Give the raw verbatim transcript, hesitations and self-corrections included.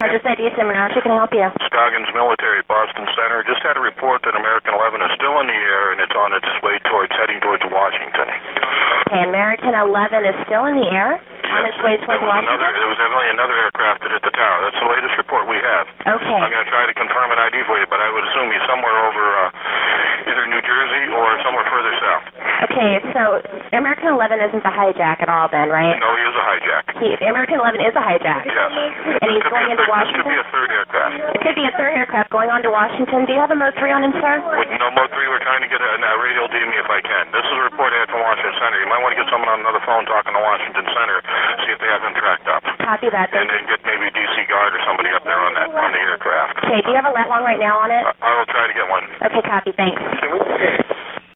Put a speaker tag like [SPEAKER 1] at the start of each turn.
[SPEAKER 1] just said East Menarche. Can I help you?
[SPEAKER 2] Scoggins Military, Boston Center. Just had a report that American eleven is still in the air and it's on its way towards, heading towards Washington.
[SPEAKER 1] Okay, American eleven is still in the air?
[SPEAKER 2] Yes.
[SPEAKER 1] On its way towards
[SPEAKER 2] there was
[SPEAKER 1] Washington?
[SPEAKER 2] Another, there was evidently another aircraft that hit the tower. That's the latest report we have.
[SPEAKER 1] Okay.
[SPEAKER 2] I'm going to try to confirm an I D for you, but I would assume he's somewhere over uh, either New Jersey or somewhere further south.
[SPEAKER 1] Okay, so American eleven isn't the hijack at all then, right?
[SPEAKER 2] No, he is a hijack.
[SPEAKER 1] He, American eleven is a hijack?
[SPEAKER 2] Yes.
[SPEAKER 1] And he's
[SPEAKER 2] could
[SPEAKER 1] going
[SPEAKER 2] be a
[SPEAKER 1] into
[SPEAKER 2] third,
[SPEAKER 1] Washington?
[SPEAKER 2] This could be a third aircraft.
[SPEAKER 1] It could be a third aircraft going on to Washington. Do you have a Mo three on him, sir?
[SPEAKER 2] With no Mo three, we're trying to get a, a radio D M E if I can. This is a report I had from Washington Center. You might want to get someone on another phone talking to Washington Center, see if they have him tracked up.
[SPEAKER 1] Copy that.
[SPEAKER 2] And then get maybe D C Guard or somebody up there on that on the aircraft.
[SPEAKER 1] Okay, do you have a lat long right now on it?
[SPEAKER 2] I, I will try to get one.
[SPEAKER 1] Okay, copy. Thanks.